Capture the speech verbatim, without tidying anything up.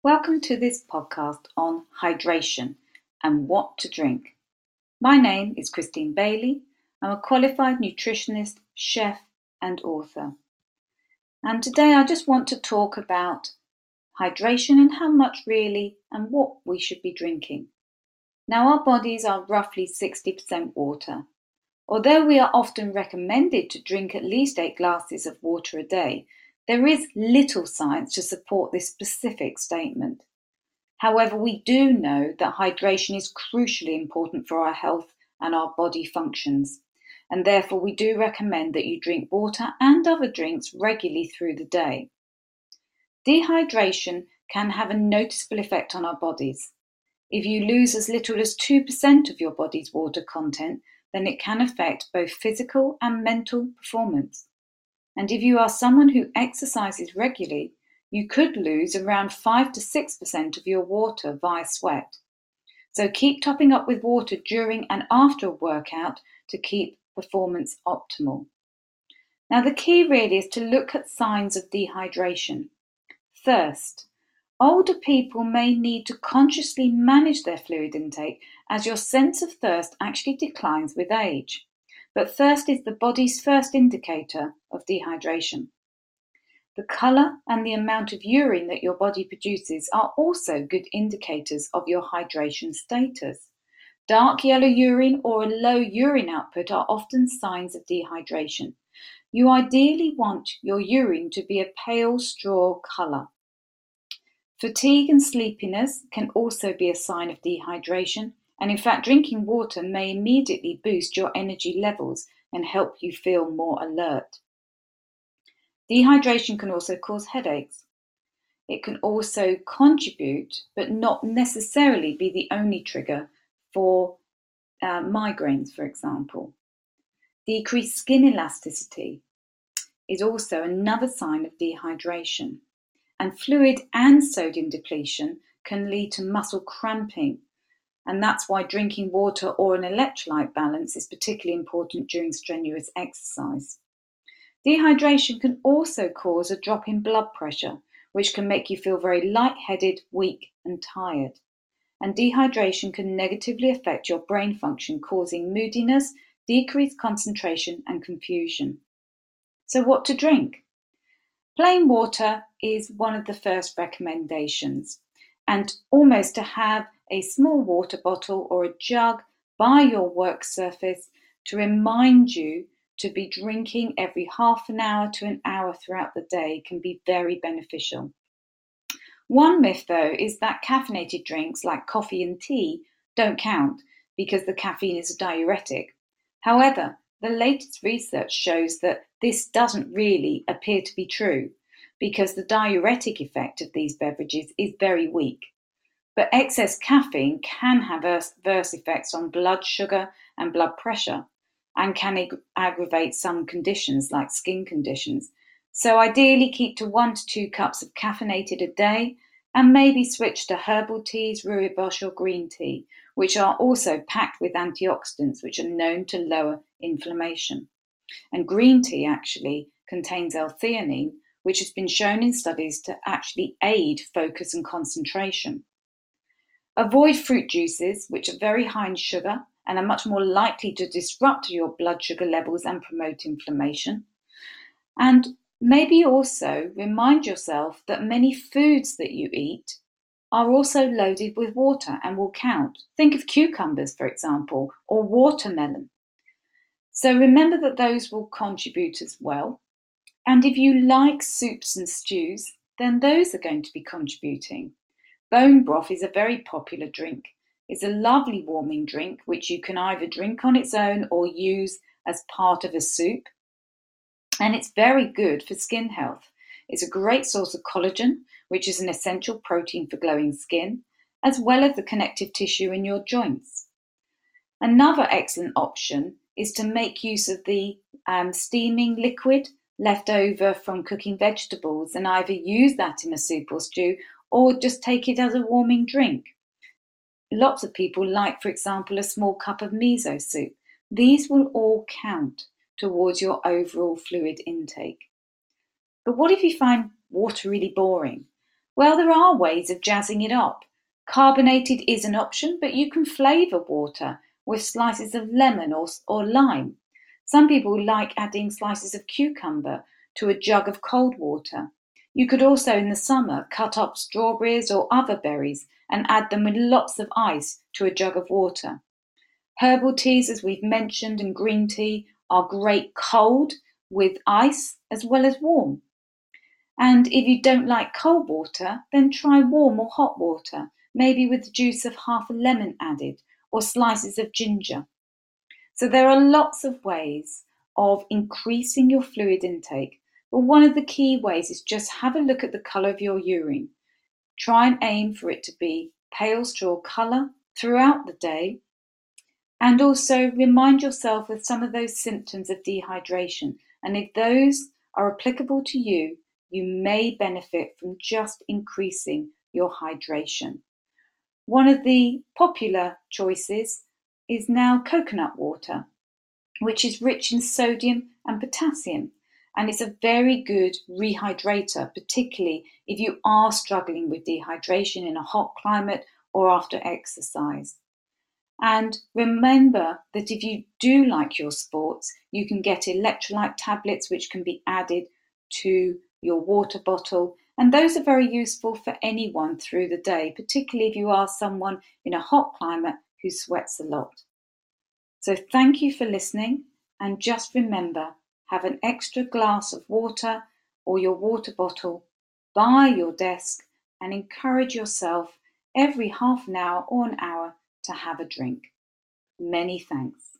Welcome to this podcast on hydration and what to drink. My name is Christine Bailey. I'm a qualified nutritionist, chef, and author. And today I just want to talk about hydration and how much really and what we should be drinking. Now, our bodies are roughly sixty percent water. Although we are often recommended to drink at least eight glasses of water a day, there is little science to support this specific statement. However, we do know that hydration is crucially important for our health and our body functions, and therefore we do recommend that you drink water and other drinks regularly through the day. Dehydration can have a noticeable effect on our bodies. If you lose as little as two percent of your body's water content, then it can affect both physical and mental performance. And if you are someone who exercises regularly, you could lose around five to six percent of your water via sweat. So keep topping up with water during and after a workout to keep performance optimal. Now, the key really is to look at signs of dehydration. Thirst. Older people may need to consciously manage their fluid intake as your sense of thirst actually declines with age. But thirst is the body's first indicator of dehydration. The colour and the amount of urine that your body produces are also good indicators of your hydration status. Dark yellow urine or a low urine output are often signs of dehydration. You ideally want your urine to be a pale straw colour. Fatigue and sleepiness can also be a sign of dehydration, and in fact, drinking water may immediately boost your energy levels and help you feel more alert. Dehydration can also cause headaches. It can also contribute, but not necessarily be the only trigger for uh, migraines, for example. Decreased skin elasticity is also another sign of dehydration. And fluid and sodium depletion can lead to muscle cramping. And that's why drinking water or an electrolyte balance is particularly important during strenuous exercise. Dehydration can also cause a drop in blood pressure, which can make you feel very lightheaded, weak, and tired. And dehydration can negatively affect your brain function, causing moodiness, decreased concentration, and confusion. So, what to drink? Plain water is one of the first recommendations, and almost to have a small water bottle or a jug by your work surface to remind you to be drinking every half an hour to an hour throughout the day can be very beneficial. One myth, though, is that caffeinated drinks like coffee and tea don't count because the caffeine is a diuretic. However, the latest research shows that this doesn't really appear to be true because the diuretic effect of these beverages is very weak. But excess caffeine can have adverse effects on blood sugar and blood pressure and can ag- aggravate some conditions like skin conditions. So ideally keep to one to two cups of caffeinated a day and maybe switch to herbal teas, rooibos or green tea, which are also packed with antioxidants which are known to lower inflammation. And green tea actually contains L-theanine, which has been shown in studies to actually aid focus and concentration. Avoid fruit juices, which are very high in sugar and are much more likely to disrupt your blood sugar levels and promote inflammation. And maybe also remind yourself that many foods that you eat are also loaded with water and will count. Think of cucumbers, for example, or watermelon. So remember that those will contribute as well. And if you like soups and stews, then those are going to be contributing. Bone broth is a very popular drink. It's a lovely warming drink which you can either drink on its own or use as part of a soup. And it's very good for skin health. It's a great source of collagen, which is an essential protein for glowing skin, as well as the connective tissue in your joints. Another excellent option is to make use of the um, steaming liquid left over from cooking vegetables and either use that in a soup or stew or just take it as a warming drink. Lots of people like, for example, a small cup of miso soup. These will all count towards your overall fluid intake. But what if you find water really boring? Well, there are ways of jazzing it up. Carbonated is an option, but you can flavour water with slices of lemon or, or lime. Some people like adding slices of cucumber to a jug of cold water. You could also, in the summer, cut up strawberries or other berries and add them with lots of ice to a jug of water. Herbal teas, as we've mentioned, and green tea are great cold with ice as well as warm. And if you don't like cold water, then try warm or hot water, maybe with the juice of half a lemon added or slices of ginger. So there are lots of ways of increasing your fluid intake, but one of the key ways is just have a look at the colour of your urine. Try and aim for it to be pale straw colour throughout the day, and also remind yourself of some of those symptoms of dehydration, and if those are applicable to you, you may benefit from just increasing your hydration. One of the popular choices is now coconut water, which is rich in sodium and potassium, and it's a very good rehydrator, particularly if you are struggling with dehydration in a hot climate or after exercise. And remember that if you do like your sports, you can get electrolyte tablets which can be added to your water bottle, and those are very useful for anyone through the day, particularly if you are someone in a hot climate who sweats a lot. So thank you for listening, and just remember, have an extra glass of water or your water bottle by your desk and encourage yourself every half an hour or an hour to have a drink. Many thanks.